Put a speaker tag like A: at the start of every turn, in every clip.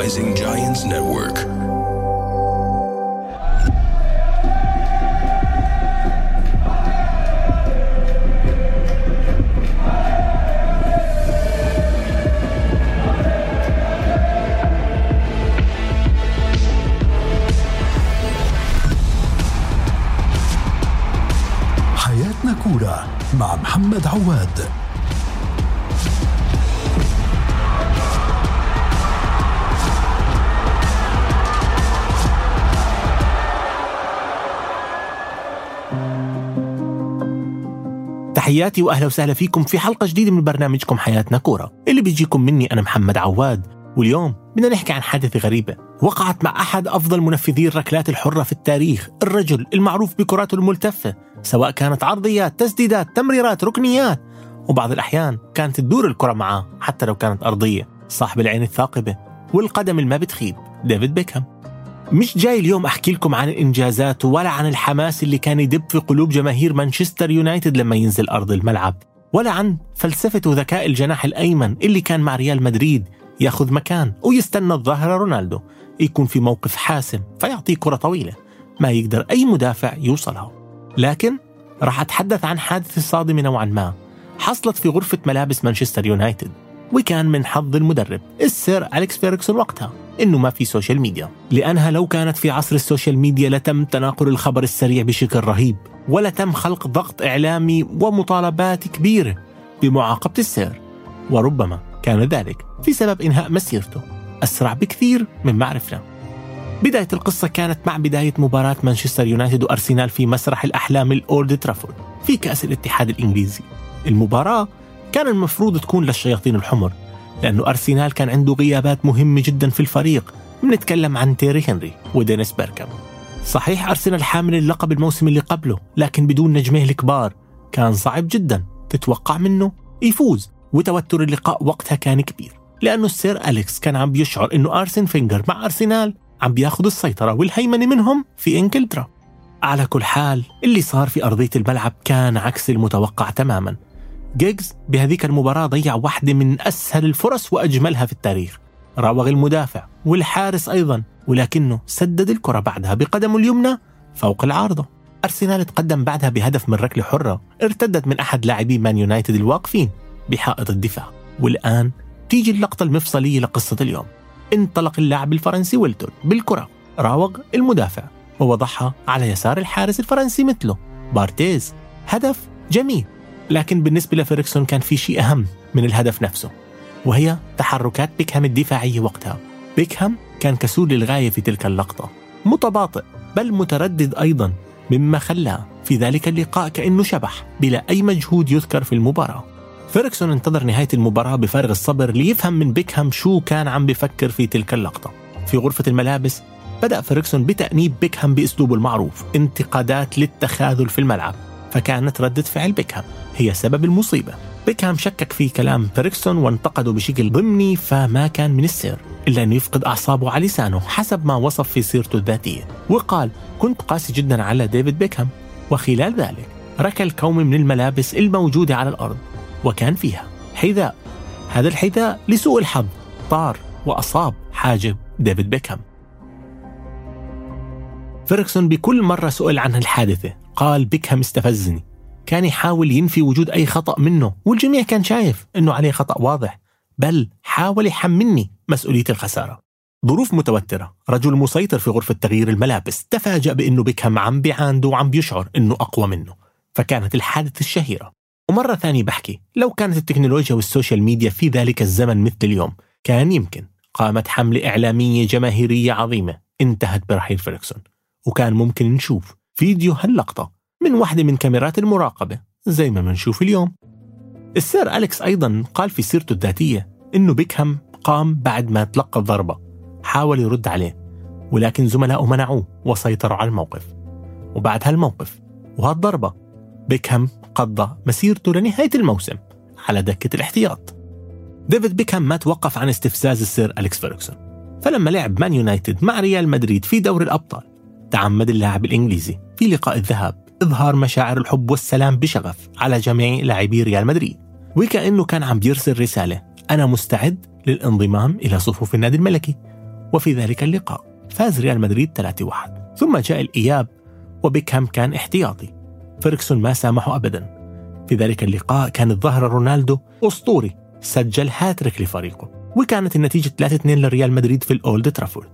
A: Rising Giants Network.
B: حياتنا كورة مع محمد عواد.
C: تحياتي وأهلا وسهلا فيكم في حلقة جديدة من برنامجكم حياتنا كورة اللي بيجيكم مني أنا محمد عواد. واليوم بدنا نحكي عن حادثة غريبة وقعت مع أحد أفضل منفذي الركلات الحرة في التاريخ، الرجل المعروف بكراته الملتفة، سواء كانت عرضيات، تسديدات، تمريرات، ركنيات، وبعض الأحيان كانت تدور الكرة معاه حتى لو كانت أرضية. صاحب العين الثاقبة والقدم اللي ما بتخيب، ديفيد بيكهام. مش جاي اليوم أحكي لكم عن الإنجازات ولا عن الحماس اللي كان يدب في قلوب جماهير مانشستر يونايتد لما ينزل أرض الملعب، ولا عن فلسفة وذكاء الجناح الأيمن اللي كان مع ريال مدريد ياخذ مكان ويستنى الظاهرة رونالدو يكون في موقف حاسم فيعطيه كرة طويلة ما يقدر أي مدافع يوصلها. لكن راح أتحدث عن حادثة صادمة نوعا ما حصلت في غرفة ملابس مانشستر يونايتد، وكان من حظ المدرب السير أليكس فيرغسون وقتها إنه ما في سوشيال ميديا، لأنها لو كانت في عصر السوشيال ميديا لتم تناقل الخبر السريع بشكل رهيب، ولتم خلق ضغط إعلامي ومطالبات كبيرة بمعاقبة السير، وربما كان ذلك في سبب إنهاء مسيرته أسرع بكثير مما عرفنا. بداية القصة كانت مع بداية مباراة مانشستر يونايتد وأرسنال في مسرح الأحلام الأولد ترافورد في كأس الاتحاد الإنجليزي. المباراة كان المفروض تكون للشياطين الحمر، لأنه أرسنال كان عنده غيابات مهمة جدا في الفريق. بنتكلم عن تيري هنري ودينيس بيركامب. صحيح أرسنال حامل اللقب الموسم اللي قبله، لكن بدون نجميه الكبار كان صعب جدا تتوقع منه يفوز، وتوتر اللقاء وقتها كان كبير، لأنه السير أليكس كان عم بيشعر إنه أرسن فينجر مع أرسنال عم بياخد السيطرة والهيمنة منهم في إنجلترا. على كل حال اللي صار في أرضية الملعب كان عكس المتوقع تماما. جيجز بهذيك المباراة ضيع واحدة من أسهل الفرص وأجملها في التاريخ، راوغ المدافع والحارس أيضا، ولكنه سدد الكرة بعدها بقدمه اليمنى فوق العارضة. أرسنال تقدم بعدها بهدف من ركلة حرة ارتدت من أحد لاعبي مان يونايتد الواقفين بحائط الدفاع. والآن تيجي اللقطة المفصلية لقصة اليوم. انطلق اللاعب الفرنسي ويلتون بالكرة، راوغ المدافع ووضعها على يسار الحارس الفرنسي مثله بارتيز. هدف جميل، لكن بالنسبة لفيرغسون كان في شيء أهم من الهدف نفسه، وهي تحركات بيكهام الدفاعية وقتها. بيكهام كان كسول للغاية في تلك اللقطة، متباطئ بل متردد أيضا، مما خلاه في ذلك اللقاء كأنه شبح بلا أي مجهود يذكر في المباراة. فيرغسون انتظر نهاية المباراة بفارغ الصبر ليفهم من بيكهام شو كان عم بفكر في تلك اللقطة. في غرفة الملابس بدأ فيرغسون بتأنيب بيكهام بأسلوبه المعروف، انتقادات للتخاذل في الملعب، فكانت ردة فعل بيكهام هي سبب المصيبة. بيكهام شكك في كلام فيرغسون وانتقده بشكل ضمني، فما كان من السر إلا أنه يفقد أعصابه على لسانه حسب ما وصف في سيرته الذاتية، وقال: كنت قاسي جدا على ديفيد بيكهام. وخلال ذلك ركل كوم من الملابس الموجودة على الأرض وكان فيها حذاء. هذا الحذاء لسوء الحظ طار وأصاب حاجب ديفيد بيكهام. فيرغسون بكل مرة سئل عن الحادثة قال: بيكهام استفزني. كان يحاول ينفي وجود أي خطأ منه، والجميع كان شايف أنه عليه خطأ واضح، بل حاول يحملني مسؤولية الخسارة. ظروف متوترة، رجل مسيطر في غرفة تغيير الملابس تفاجأ بأنه بيكهام عم بيعانده وعم بيشعر أنه أقوى منه، فكانت الحادثة الشهيرة. ومرة ثانية بحكي، لو كانت التكنولوجيا والسوشيال ميديا في ذلك الزمن مثل اليوم، كان يمكن قامت حملة إعلامية جماهيرية عظيمة انتهت برحيل فيرغسون، وكان ممكن نشوف فيديو هاللقطة من واحدة من كاميرات المراقبة زي ما منشوف اليوم. السير أليكس أيضا قال في سيرته الذاتية إنه بيكهام قام بعد ما تلقى الضربة، حاول يرد عليه، ولكن زملائه منعوه وسيطروا على الموقف. وبعد هالموقف وهالضربة بيكهام قضى مسيرته لنهاية الموسم على دكة الاحتياط. ديفيد بيكهام ما توقف عن استفزاز السير أليكس فيرغسون، فلما لعب مان يونايتد مع ريال مدريد في دوري الأبطال تعمد اللاعب الإنجليزي في لقاء الذهاب إظهار مشاعر الحب والسلام بشغف على جميع لاعبي ريال مدريد، وكأنه كان عم بيرسل رسالة: أنا مستعد للانضمام إلى صفوف النادي الملكي. وفي ذلك اللقاء فاز ريال مدريد 3-1. ثم جاء الإياب وبيكهام كان احتياطي. فيرغسون ما سامحه أبدا. في ذلك اللقاء كان الظاهر رونالدو أسطوري، سجل هاتريك لفريقه، وكانت النتيجة 3-2 لريال مدريد في الأولد ترافورد.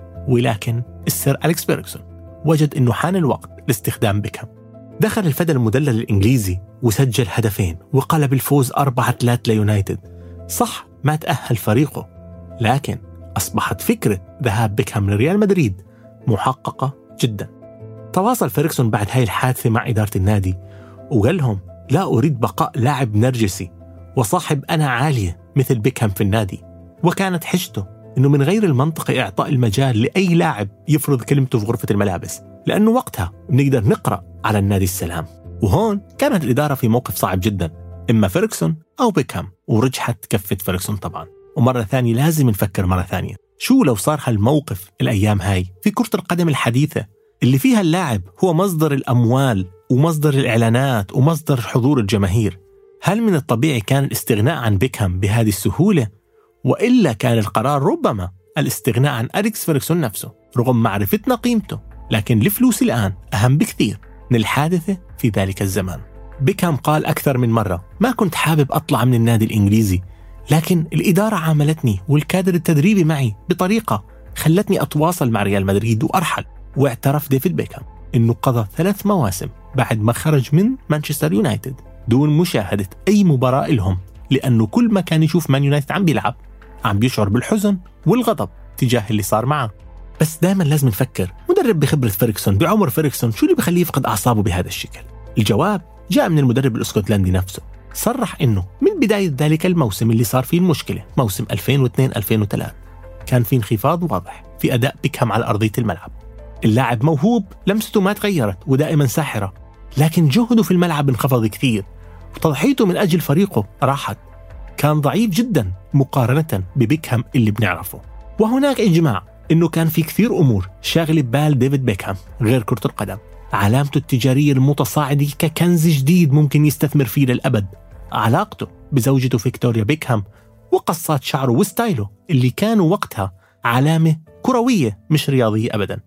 C: ولكن السير أليكس فيرغسون وجد أنه حان الوقت لاستخدام بيكهام. دخل الفدى المدلل الإنجليزي وسجل هدفين وقلب الفوز 4-3 ليونايتد. صح ما تأهل فريقه، لكن أصبحت فكرة ذهاب بيكهام لريال مدريد محققة جدا. تواصل فيرغسون بعد هاي الحادثة مع إدارة النادي وقال لهم لا أريد بقاء لاعب نرجسي وصاحب أنا عالية مثل بيكهام في النادي. وكانت حجته أنه من غير المنطقي إعطاء المجال لأي لاعب يفرض كلمته في غرفة الملابس، لأنه وقتها بنقدر نقرأ على النادي السلام. وهون كانت الإدارة في موقف صعب جدا، إما فيرغسون أو بيكهام، ورجحت كفة فيرغسون طبعا. ومرة ثانية لازم نفكر مرة ثانية، شو لو صار هالموقف الأيام هاي في كرة القدم الحديثة اللي فيها اللاعب هو مصدر الأموال ومصدر الإعلانات ومصدر حضور الجماهير؟ هل من الطبيعي كان الاستغناء عن بيكهام بهذه السهولة؟ وإلا كان القرار ربما الاستغناء عن أليكس فيرغسون نفسه رغم معرفتنا قيمته، لكن الفلوس الآن أهم بكثير من الحادثة في ذلك الزمان. بيكهام قال أكثر من مرة ما كنت حابب أطلع من النادي الإنجليزي، لكن الإدارة عاملتني والكادر التدريبي معي بطريقة خلتني أتواصل مع ريال مدريد وأرحل. واعترف ديفيد بيكهام إنه قضى 3 مواسم بعد ما خرج من مانشستر يونايتد دون مشاهدة أي مباراة لهم، لأنه كل ما كان يشوف مان يونايتد عم بيلعب عم بيشعر بالحزن والغضب تجاه اللي صار معه. بس دائما لازم نفكر، مدرب بخبرة فيرغسون بعمر فيرغسون شو اللي بخليه يفقد أعصابه بهذا الشكل؟ الجواب جاء من المدرب الاسكتلندي نفسه. صرح إنه من بداية ذلك الموسم اللي صار فيه المشكلة، موسم 2002-2003، كان في انخفاض واضح في أداء بيكهام على أرضية الملعب. اللاعب موهوب، لمسته ما تغيرت ودائما ساحرة، لكن جهده في الملعب انخفض كثير وتضحيته من أجل فريقه راحت. كان ضعيف جدا مقارنة ببيكهام اللي بنعرفه. وهناك إجماع إنه كان في كثير أمور شاغلة بال ديفيد بيكهام غير كرة القدم. علامته التجارية المتصاعدة ككنز جديد ممكن يستثمر فيه للأبد، علاقته بزوجته فيكتوريا بيكهام، وقصات شعره وستايله اللي كانوا وقتها علامة كروية مش رياضية أبدا.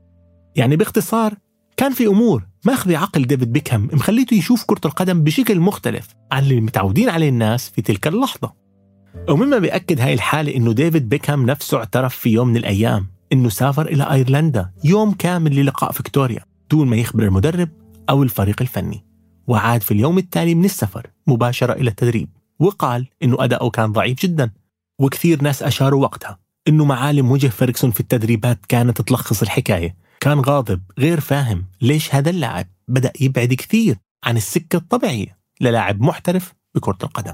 C: يعني باختصار كان في أمور ماخذ عقل ديفيد بيكهام مخليته يشوف كرة القدم بشكل مختلف عن اللي متعودين عليه الناس في تلك اللحظة. ومما بيأكد هاي الحالة إنه ديفيد بيكهام نفسه اعترف في يوم من الأيام إنه سافر إلى أيرلندا يوم كامل للقاء فيكتوريا دون ما يخبر المدرب أو الفريق الفني، وعاد في اليوم التالي من السفر مباشرة إلى التدريب، وقال إنه أداؤه كان ضعيف جدا. وكثير ناس أشاروا وقتها إنه معالم وجه فيرغسون في التدريبات كانت تلخص الحكاية. كان غاضب، غير فاهم ليش هذا اللاعب بدأ يبعد كثير عن السكة الطبيعية للاعب محترف بكرة القدم.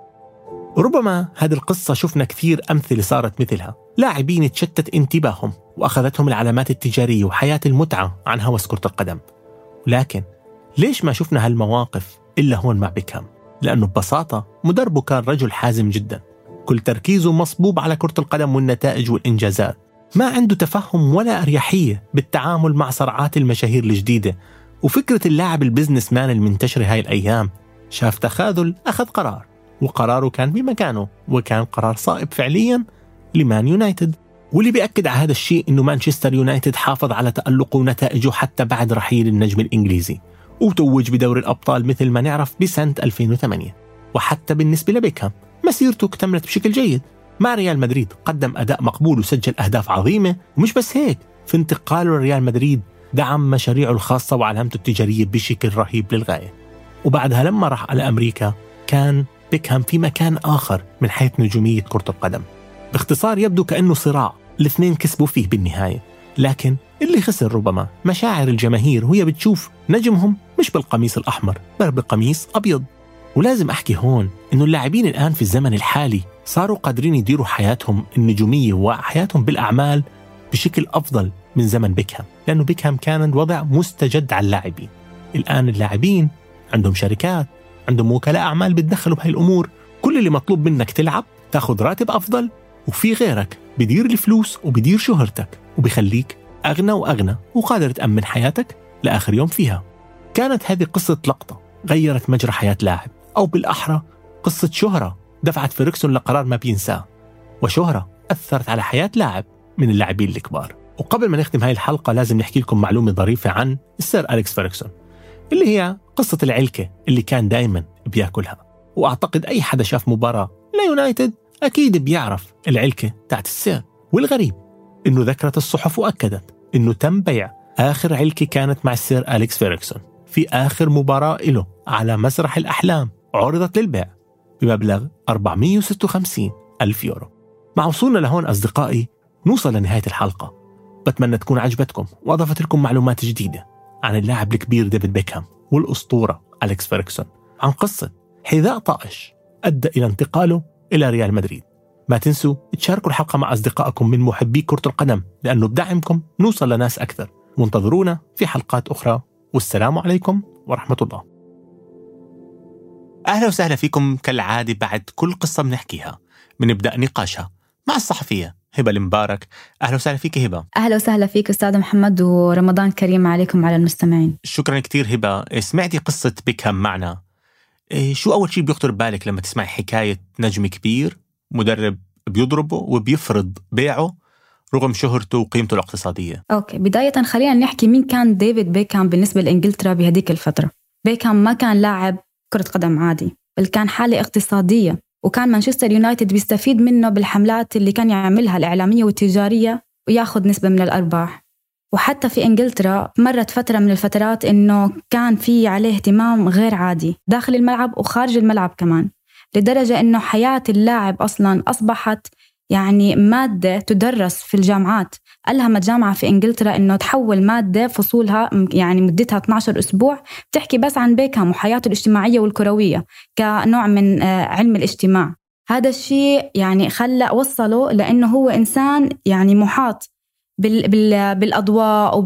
C: ربما هذه القصة شفنا كثير أمثلة صارت مثلها، لاعبين تشتت انتباههم وأخذتهم العلامات التجارية وحياة المتعة عن هوس كرة القدم. لكن ليش ما شفنا هالمواقف إلا هون مع بيكهام؟ لأنه ببساطة مدربه كان رجل حازم جدا، كل تركيزه مصبوب على كرة القدم والنتائج والإنجازات، ما عنده تفهم ولا أريحية بالتعامل مع صرعات المشاهير الجديدة. وفكرة اللاعب البزنس مان المنتشرة هاي الأيام، شاف تخاذل أخذ قرار، وقراره كان بمكانه، وكان قرار صائب فعليا لمان يونايتد. واللي بيأكد على هذا الشيء إنه مانشستر يونايتد حافظ على تألقه ونتائجه حتى بعد رحيل النجم الإنجليزي، وتوج بدوري الأبطال مثل ما نعرف بسنة 2008. وحتى بالنسبة لبيكهام مسيرته اكتملت بشكل جيد مع ريال مدريد، قدم أداء مقبول وسجل أهداف عظيمة. ومش بس هيك، في انتقاله لريال مدريد دعم مشاريعه الخاصة وعلامته التجارية بشكل رهيب للغاية. وبعدها لما راح على أمريكا كان بيكهام في مكان آخر من حيث نجومية كرة القدم. باختصار يبدو كأنه صراع الاثنين كسبوا فيه بالنهاية، لكن اللي خسر ربما مشاعر الجماهير وهي بتشوف نجمهم مش بالقميص الأحمر بل بالقميص أبيض. ولازم أحكي هون إنه اللاعبين الآن في الزمن الحالي صاروا قادرين يديروا حياتهم النجومية وحياتهم بالأعمال بشكل أفضل من زمن بيكهام، لأنه بيكهام كان الوضع مستجد على اللاعبين. الآن اللاعبين عندهم شركات، عندهم وكلاء أعمال بتدخلوا بهاي الأمور. كل اللي مطلوب منك تلعب، تاخد راتب أفضل، وفي غيرك بدير الفلوس وبدير شهرتك وبيخليك أغنى وأغنى وقادر تأمن حياتك لآخر يوم فيها. كانت هذه قصة لقطة غيرت مجرى حياة لاعب، أو بالأحرى قصة شهرة دفعت فيرغسون لقرار ما بينساه، وشهرة أثرت على حياة لاعب من اللاعبين الكبار. وقبل ما نختم هاي الحلقة لازم نحكي لكم معلومة ظريفة عن السير أليكس فيرغسون، اللي هي قصة العلكة اللي كان دايما بياكلها. وأعتقد أي حدا شاف مباراة ليونايتد أكيد بيعرف العلكة تاعت السير. والغريب إنه ذكرت الصحف وأكدت إنه تم بيع آخر علكة كانت مع السير أليكس فيرغسون في آخر مباراة له على مسرح الأحلام، عرضت للبيع بمبلغ 456,000 يورو. مع وصولنا لهون أصدقائي نوصل لنهاية الحلقة. بتمنى تكون عجبتكم وأضافت لكم معلومات جديدة عن اللاعب الكبير ديفيد بيكهام والأسطورة أليكس فيرغسون، عن قصة حذاء طائش أدى إلى انتقاله إلى ريال مدريد. ما تنسوا تشاركوا الحلقة مع أصدقائكم من محبي كرة القدم، لأنه بدعمكم نوصل لناس أكثر. وانتظرونا في حلقات أخرى، والسلام عليكم ورحمة الله. أهلا وسهلا فيكم. كالعادة بعد كل قصة بنحكيها بنبدأ نقاشها مع الصحفية هبة المبارك. أهلا وسهلا فيك هبة.
A: أهلا وسهلا فيك أستاذ محمد، ورمضان كريم عليكم على المستمعين.
C: شكرا كتير هبة. سمعتي قصة بيكهام معنا، شو أول شيء بيخطر بالك لما تسمع حكاية نجم كبير مدرب بيضربه وبيفرض بيعه رغم شهرته وقيمته الاقتصادية؟
A: أوكي، بداية خلينا نحكي مين كان ديفيد بيكهام بالنسبة لإنجلترا بهديك الفترة. بيكهام ما كان لاعب كرة قدم عادي، بل كان حالة اقتصادية، وكان مانشستر يونايتد بيستفيد منه بالحملات اللي كان يعملها الإعلامية والتجارية وياخذ نسبة من الأرباح. وحتى في إنجلترا مرت فترة من الفترات إنه كان في عليه اهتمام غير عادي داخل الملعب وخارج الملعب كمان، لدرجة إنه حياة اللاعب أصلاً أصبحت يعني مادة تدرس في الجامعات. ألهمت جامعة في إنجلترا إنه تحول مادة فصولها يعني مدتها 12 أسبوع تحكي بس عن بيكهام وحياته الاجتماعية والكروية كنوع من علم الاجتماع. هذا الشيء يعني وصله لأنه هو إنسان يعني محاط بالأضواء،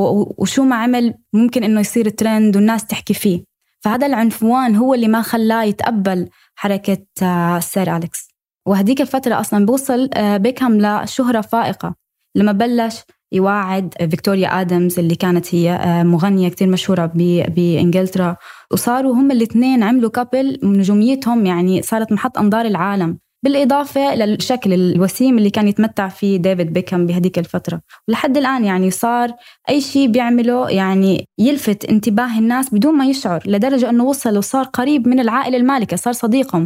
A: وشو ما عمل ممكن إنه يصير ترند والناس تحكي فيه. فهذا العنفوان هو اللي ما خلاه يتقبل حركة سير أليكس. وهديك الفترة أصلاً بوصل بيكهام لشهرة فائقة لما بلش يواعد فيكتوريا آدمز اللي كانت هي مغنية كتير مشهورة بإنجلترا، وصاروا هم الاثنين عملوا كابل نجوميتهم يعني صارت محط أنظار العالم، بالإضافة للشكل الوسيم اللي كان يتمتع فيه ديفيد بيكهام بهديك الفترة. ولحد الآن يعني صار أي شيء بيعمله يعني يلفت انتباه الناس بدون ما يشعر، لدرجة أنه وصل وصار قريب من العائلة المالكة، صار صديقهم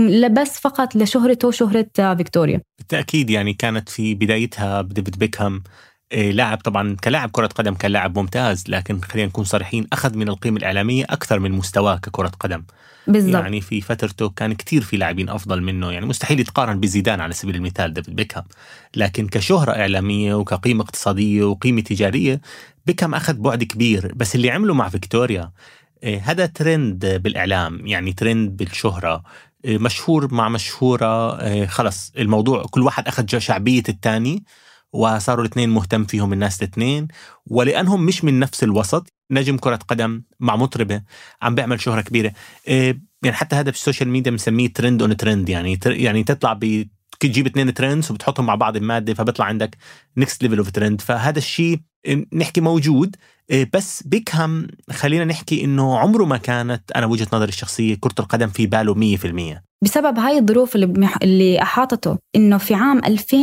A: بس فقط لشهرته وشهرة فيكتوريا.
C: بالتأكيد يعني كانت في بدايتها ديفيد بيكهام لاعب، طبعا كلاعب كرة قدم كان لاعب ممتاز، لكن خلينا نكون صريحين أخذ من القيمة الإعلامية أكثر من مستواه ككرة قدم.
A: بالضبط.
C: يعني في فترته كان كتير في لاعبين أفضل منه، يعني مستحيل يتقارن بزيدان على سبيل المثال ديفيد بيكهام، لكن كشهرة إعلامية وكقيمة اقتصادية وقيمة تجارية بيكهام أخذ بعد كبير. بس اللي عمله مع فيكتوريا هذا ترند بالإعلام، يعني ترند بالشهرة، مشهور مع مشهورة، خلص الموضوع كل واحد أخذ شعبية التاني وصاروا الاثنين مهتم فيهم الناس الاثنين، ولأنهم مش من نفس الوسط. نجم كرة قدم مع مطربة عم بيعمل شهرة كبيرة، يعني حتى هذا في السوشيال ميديا بنسميه ترند اون ترند، يعني تطلع تجيب اثنين ترندز وبتحطهم مع بعض بمادة فبيطلع عندك نيكست ليفل اوف ترند. فهذا الشيء نحكي موجود. بس بيكهام خلينا نحكي انه عمره ما كانت، انا وجهة نظري الشخصية، كرة القدم في باله 100%،
A: بسبب هاي الظروف اللي أحاطته. إنه في عام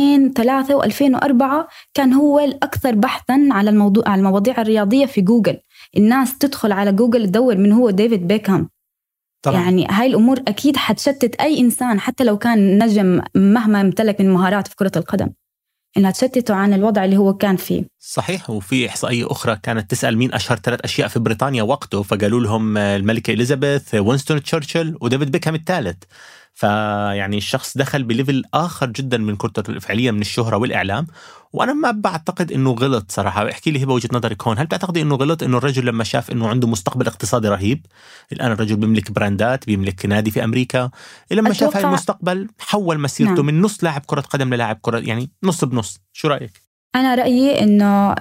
A: 2003 و2004 كان هو الأكثر بحثاً على المواضيع الرياضية في جوجل. الناس تدخل على جوجل تدور من هو ديفيد بيكهام طبعا. يعني هاي الأمور أكيد حتشتت أي إنسان حتى لو كان نجم مهما امتلك من مهارات في كرة القدم، إنها تشتته عن الوضع اللي هو كان فيه.
C: صحيح. وفي إحصائية أخرى كانت تسأل مين أشهر 3 أشياء في بريطانيا وقته، فقالوا لهم الملكة إليزابيث، وينستون تشرشل، وديفيد بيكهام الثالث. فيعني الشخص دخل بليفل آخر جدا من كرة فعليا من الشهرة والإعلام. وأنا ما بعتقد إنه غلط صراحة. احكي لي هبة وجهة نظرك هون، هل تعتقدي إنه غلط إنه الرجل لما شاف إنه عنده مستقبل اقتصادي رهيب، الآن الرجل بيملك براندات، بيملك نادي في أمريكا، لما شاف هاي المستقبل حول مسيرته من نص لاعب كرة قدم للاعب كرة، يعني نص بنص؟ شو رأيك؟
A: أنا رأيي إنه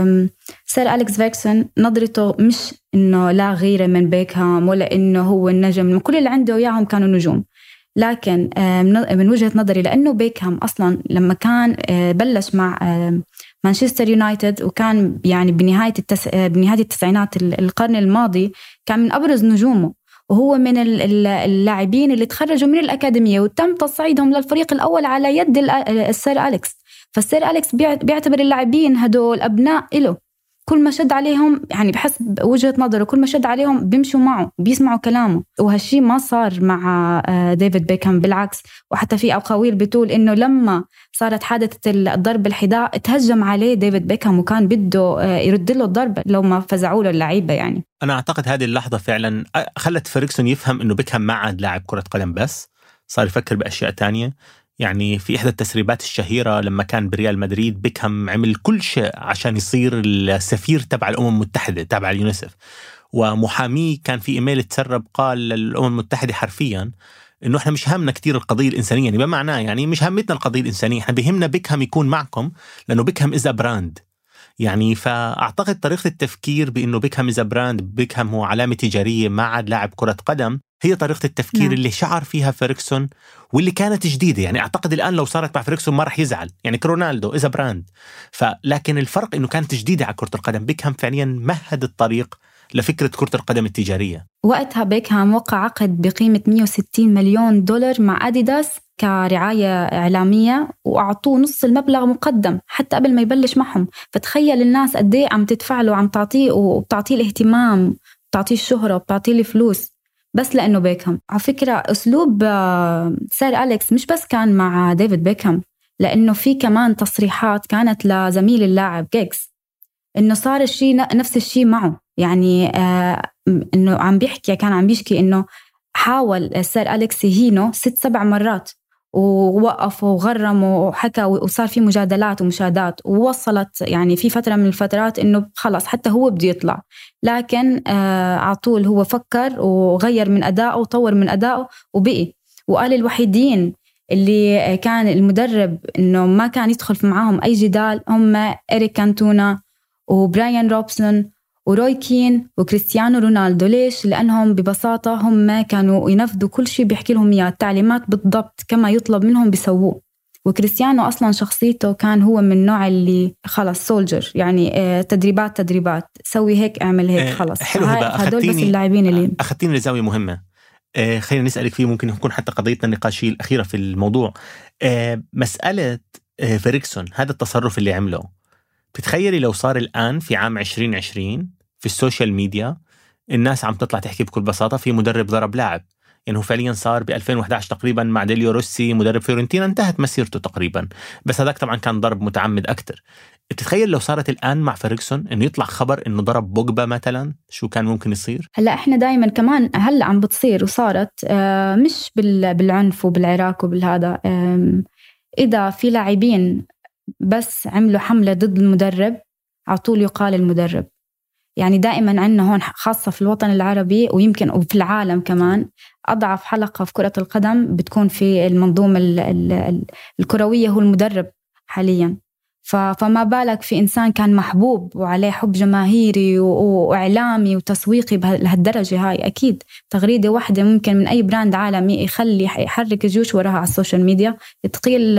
A: سير أليكس فيرغسون نظرته مش إنه لا غيره من بيكهام ولا إنه هو النجم، كل اللي عنده وياهم كانوا نجوم. لكن من وجهة نظري لأنه بيكهام أصلاً لما كان بلش مع مانشستر يونايتد، وكان يعني بنهاية التسعينات القرن الماضي، كان من أبرز نجومه، وهو من اللاعبين اللي تخرجوا من الأكاديمية وتم تصعيدهم للفريق الأول على يد السير أليكس. فالسير أليكس بيعتبر اللاعبين هدول أبناء إله، كل ما شد عليهم يعني بحسب وجهة نظره كل ما شد عليهم بيمشوا معه بيسمعوا كلامه. وهالشي ما صار مع ديفيد بيكهام، بالعكس. وحتى في أقاويل بتقول إنه لما صارت حادثة الضرب الحذاء تهجم عليه ديفيد بيكهام وكان بده يرد له الضرب لو ما فزعوا له اللعيبة. يعني
C: أنا أعتقد هذه اللحظة فعلا خلت فيرغسون يفهم إنه بيكهام ما عاد لاعب كرة قدم بس، صار يفكر بأشياء تانية. يعني في إحدى التسريبات الشهيرة لما كان بريال مدريد بيكهام عمل كل شيء عشان يصير السفير تبع الأمم المتحدة تبع اليونيسف، ومحاميه كان في إيميل تسرب قال للأمم المتحدة حرفياً إنه إحنا مش همنا كتير القضية الإنسانية، يعني بمعنى يعني مش همتنا القضية الإنسانية، إحنا بهمنا بيكهام يكون معكم لأنه بيكهام إذا براند. يعني فأعتقد طريقة التفكير بأنه بيكهام إذا براند، بيكهام هو علامة تجارية ما عاد لاعب كرة قدم، هي طريقة التفكير اللي شعر فيها فيرغسون واللي كانت جديدة. يعني أعتقد الآن لو صارت مع فيرغسون ما رح يزعل، يعني كرونالدو إذا براند. لكن الفرق إنه كانت جديدة على كرة القدم. بيكهام فعليا مهد الطريق لفكرة كرة القدم التجارية.
A: وقتها بيكهام وقع عقد بقيمة 160 مليون دولار مع أديداس كرعاية إعلامية، وأعطوه نص المبلغ مقدم حتى قبل ما يبلش معهم. فتخيل الناس قد ايه عم تدفع له وعم تعطيه وبتعطيه الاهتمام، بتعطيه الشهرة وبتعطيه الفلوس بس لأنه بيكهام. على فكرة أسلوب سير أليكس مش بس كان مع ديفيد بيكهام، لأنه في كمان تصريحات كانت لزميل اللاعب جيكس إنه صار الشيء نفس الشيء معه. يعني إنه عم بيحكي، كان عم بيشكي إنه حاول سير أليكس يهينه 6-7 مرات ووقف وغرم وحكى، وصار في مجادلات ومشادات، ووصلت يعني في فترة من الفترات إنه خلاص حتى هو بده يطلع. لكن عطول هو فكر وغير من أدائه وطور من أدائه وبقي. وقال الوحيدين اللي كان المدرب إنه ما كان يدخل معاهم أي جدال هم إريك كانتونا وبرايان روبسون وروي كين وكريستيانو رونالدو. ليش؟ لأنهم ببساطة هم كانوا ينفذوا كل شيء بيحكي لهم إياه، التعليمات بالضبط كما يطلب منهم بيسووه. وكريستيانو أصلا شخصيته كان هو من النوع اللي خلص سولجر، يعني تدريبات سوي هيك اعمل هيك خلص. هدول بس اللاعبين اللي
C: أخذتيني لزاوية مهمة. خلينا نسألك فيه، ممكن يكون حتى قضيتنا النقاشية الأخيرة في الموضوع. مسألة فيرغسون، هذا التصرف اللي عمله، بتخيلي لو صار الآن في عام 2020 في السوشيال ميديا الناس عم تطلع تحكي بكل بساطة في مدرب ضرب لاعب. يعني هو فعليا صار ب 2011 تقريبا مع ديليو روسي مدرب فيورنتينا، انتهت مسيرته تقريبا، بس هذاك طبعا كان ضرب متعمد أكتر. تتخيل لو صارت الآن مع فيرغسون إنه يطلع خبر إنه ضرب بوجبا مثلا، شو كان ممكن يصير؟
A: هلا إحنا دايما كمان هلا عم بتصير وصارت مش بالعنف وبالعراك وبالهذا. إذا في لاعبين بس عملوا حملة ضد المدرب عطول يقال المدرب. يعني دائما عندنا هون خاصة في الوطن العربي ويمكن وفي العالم كمان أضعف حلقة في كرة القدم بتكون في المنظومة الكروية هو المدرب حاليا. فما بالك في إنسان كان محبوب وعليه حب جماهيري وإعلامي وتسويقي بهالدرجة هاي. أكيد تغريدة واحدة ممكن من أي براند عالمي يحرك الجيوش وراها على السوشيال ميديا، تقيل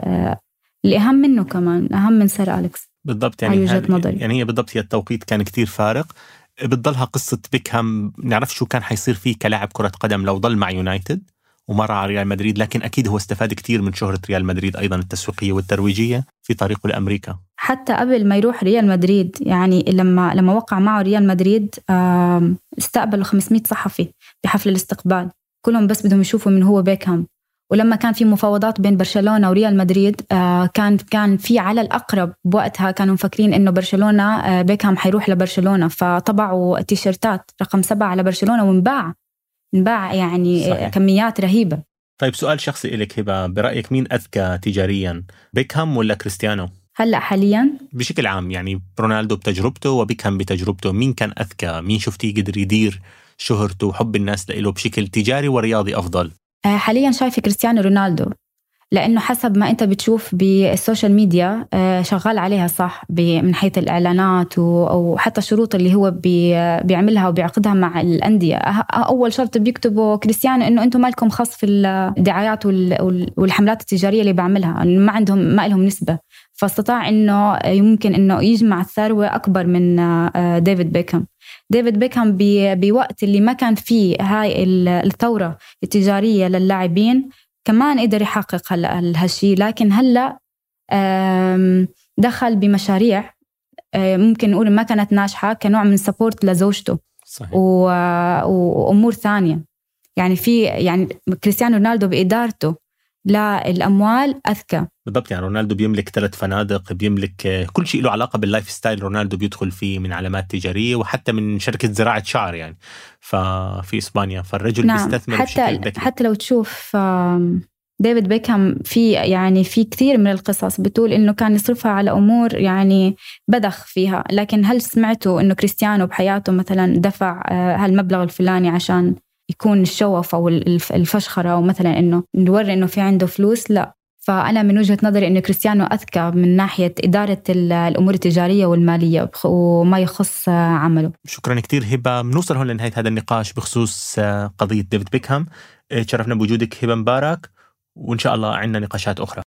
A: الأهم منه كمان، أهم من سير أليكس.
C: بالضبط. يعني هي بالضبط هي التوقيت كان كتير فارق. بتضلها قصة بيكهام، نعرف شو كان حيصير فيه كلاعب كرة قدم لو ضل مع يونايتد ومر على ريال مدريد، لكن أكيد هو استفاد كتير من شهرة ريال مدريد أيضا التسويقية والترويجية في طريقه لأمريكا.
A: حتى قبل ما يروح ريال مدريد، يعني لما وقع معه ريال مدريد استقبلوا 500 صحفي بحفل الاستقبال، كلهم بس بدهم يشوفوا من هو بيكهام. ولما كان في مفاوضات بين برشلونة وريال مدريد كان في على الأقرب بوقتها كانوا مفكرين إنه برشلونة بيكهام حيروح لبرشلونة، فطبعوا تيشيرتات رقم 7 على برشلونة وانباع يعني صحيح. كميات رهيبة.
C: طيب سؤال شخصي إليك هبة، برأيك مين أذكى تجاريا، بيكهام ولا كريستيانو؟
A: هلأ حاليا
C: بشكل عام، يعني رونالدو بتجربته وبيكهام بتجربته، مين كان أذكى؟ مين شفتيه قدر يدير شهرته وحب الناس له بشكل تجاري ورياضي أفضل؟
A: حاليا شايفة كريستيانو رونالدو، لأنه حسب ما أنت بتشوف بالسوشيال ميديا شغال عليها صح من حيث الإعلانات وحتى الشروط اللي هو بيعملها وبيعقدها مع الأندية. أول شرط بيكتبوا كريستيانو إنه أنتم مالكم خاص في الدعايات والحملات التجارية اللي بعملها، ما لهم نسبة. فاستطاع إنه يمكن إنه يجمع الثروة أكبر من ديفيد بيكهام. ديفيد بيكهام بوقت اللي ما كان فيه هاي الثورة التجارية للاعبين كمان قدر يحقق هالشي. لكن هلأ دخل بمشاريع ممكن نقول ما كانت ناجحة كنوع من سبورت لزوجته.
C: صحيح.
A: وأمور ثانية. يعني كريستيانو رونالدو بإدارته للأموال أذكى.
C: بالضبط. يعني رونالدو بيملك 3 فنادق، بيملك كل شيء له علاقة باللايف ستايل. رونالدو بيدخل فيه من علامات تجارية وحتى من شركة زراعة شعر يعني في إسبانيا. فالرجل
A: نعم.
C: بيستثمر بشكل ذكي.
A: حتى لو تشوف ديفيد بيكهام في كثير من القصص بتقول إنه كان يصرفها على أمور يعني بدخ فيها. لكن هل سمعتوا إنه كريستيانو بحياته مثلا دفع هالمبلغ الفلاني عشان يكون الشوف أو الفشخرة أو مثلا إنه نوري إنه في عنده فلوس؟ لا. فأنا من وجهة نظري إنه كريستيانو أذكى من ناحية إدارة الأمور التجارية والمالية وما يخص عمله.
C: شكرا كتير هبة. بنوصل هون لنهاية هذا النقاش بخصوص قضية ديفيد بيكهام. تشرفنا بوجودك هبة مبارك، وإن شاء الله عندنا نقاشات أخرى.